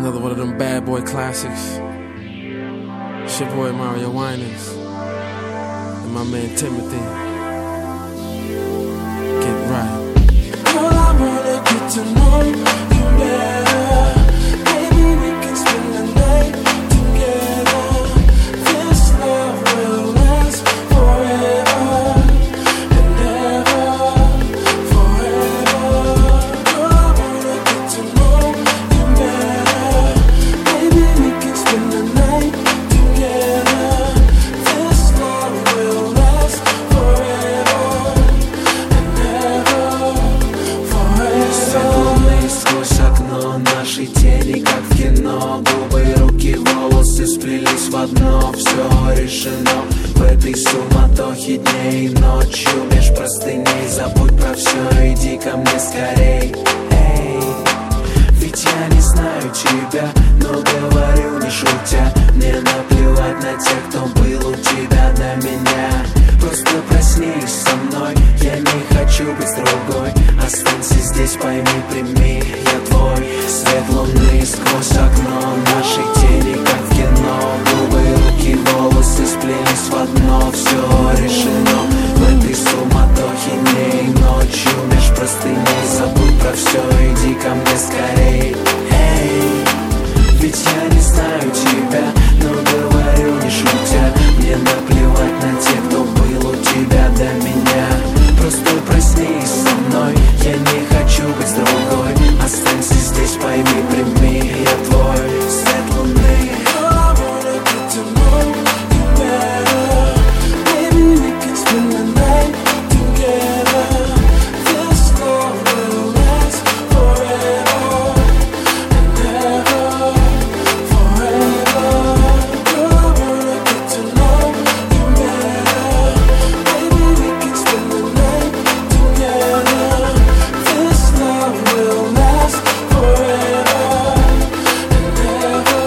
Another one of them bad boy classics. It's your boy Mario Winans and my man Timothy. Get right. Girl, I wanna get to know you better. Maybe we can spend the night together. This love will last forever and ever, forever. Girl, I wanna get to know you better. Maybe we can spend the night together. This love will last forever and ever, forever. Светлый сквозь окно нашей тени, как в кино. Губы, руки, волосы сплелись в одно. Все решено в этой суматохе дней и ночью. Меж простыней забудь про все, иди ко мне скорей. Эй, ведь я не знаю тебя, но говорю не шутя. Мне наплевать на тех, кто был у тебя до меня. Просто проснись со мной, я не хочу быть с другой. Останься здесь, пойми, прими, я твой. Свет луны сквозь окно нашей тени, как в кино. Губы, руки, волосы сплелись в одно. Все решено в этой суматохе дней и ночью. Меж простыней забудь про все, иди ко мне скорей. Эй, ведь я не знаю тебя, но говорю не шутя. Мне наплевать на тех, кто был у тебя до меня. Просто проснись со мной, я не хочу быть с другой. Останься здесь, пойми, прими, я твой. Свет луны. Girl, I wanna get to know you better. Maybe we can spend the night together. This love will last forever and ever, forever. Girl, I wanna get to know you better. Maybe we can spend the night together. This love will last forever and ever,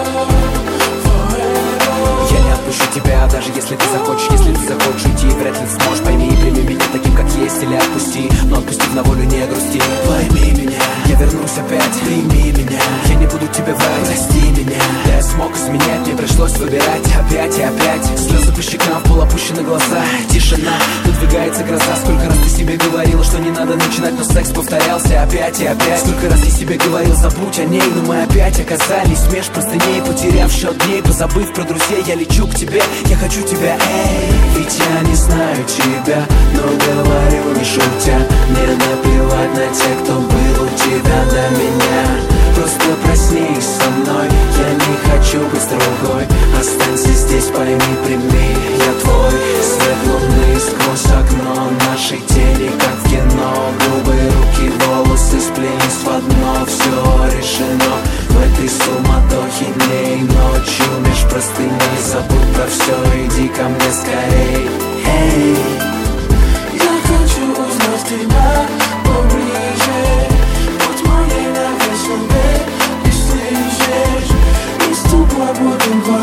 forever. Я не отпущу тебя, даже если ты захочешь. Если ты захочешь уйти, вряд ли сможешь. Пойми и прими меня таким, как есть, или отпусти. Но отпусти на волю, не грусти. Пойми меня, я вернусь опять. Прими меня, я не буду тебе врать. Прости меня, я смог изменять, мне пришлось выбирать опять и опять. Слезы по щекам, в пол опущены глаза. Тишина, надвигается гроза. Сколько раз ты себе говорила, что не надо начинать, но секс повторялся опять и опять. Сколько раз я себе говорил, забудь о ней, но мы опять оказались меж простыней, потеряв счет дней, позабыв про друзей. Я лечу к тебе, я хочу тебя, эй. Ведь я не знаю тебя, но говорю не шутя. Мне наплевать на тех, кто был у тебя до меня. Просто проснись со мной, я не хочу быть с другой. Останься здесь, пойми, прими, я твой. Свет луны сквозь окно нашей тени, как в кино. Губы, руки, волосы сплелись в одно. Все решено в этой суматохе дней и ночью. Меж простыней забудь про все, иди ко мне скорей. Эй, Я хочу узнать тебя поближе. Будь моей навечно, не слышишь. И с тобой будем